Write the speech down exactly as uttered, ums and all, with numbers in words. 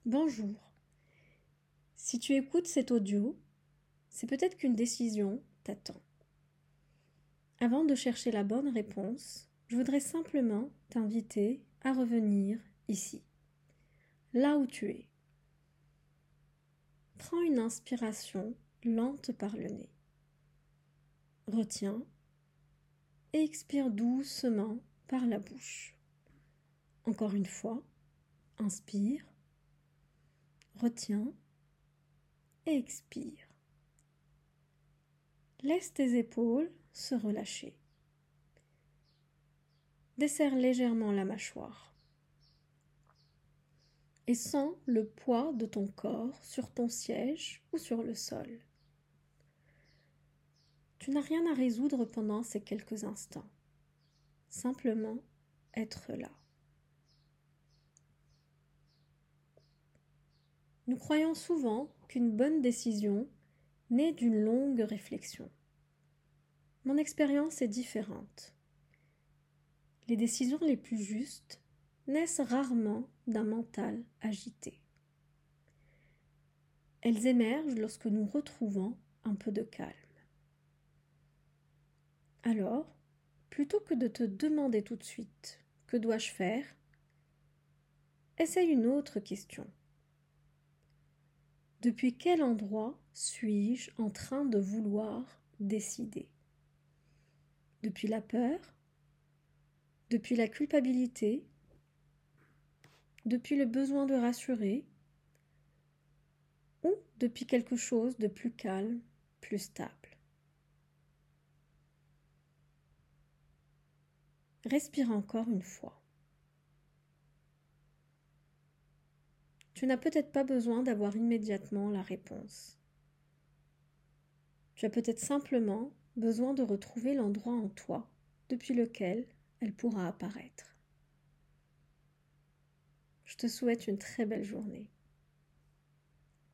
Bonjour. Si tu écoutes cet audio, c'est peut-être qu'une décision t'attend. Avant de chercher la bonne réponse, je voudrais simplement t'inviter à revenir ici, là où tu es. Prends une inspiration lente par le nez. Retiens et expire doucement par la bouche. Encore une fois, inspire, retiens et expire. Laisse tes épaules se relâcher. Desserre légèrement la mâchoire et sens le poids de ton corps sur ton siège ou sur le sol. Tu n'as rien à résoudre pendant ces quelques instants. Simplement être là. Nous croyons souvent qu'une bonne décision naît d'une longue réflexion. Mon expérience est différente. Les décisions les plus justes naissent rarement d'un mental agité. Elles émergent lorsque nous retrouvons un peu de calme. Alors, plutôt que de te demander tout de suite « que dois-je faire ?», essaye une autre question. Depuis quel endroit suis-je en train de vouloir décider ? Depuis la peur ? Depuis la culpabilité ? Depuis le besoin de rassurer ? Ou depuis quelque chose de plus calme, plus stable ? Respire encore une fois. Tu n'as peut-être pas besoin d'avoir immédiatement la réponse. Tu as peut-être simplement besoin de retrouver l'endroit en toi depuis lequel elle pourra apparaître. Je te souhaite une très belle journée.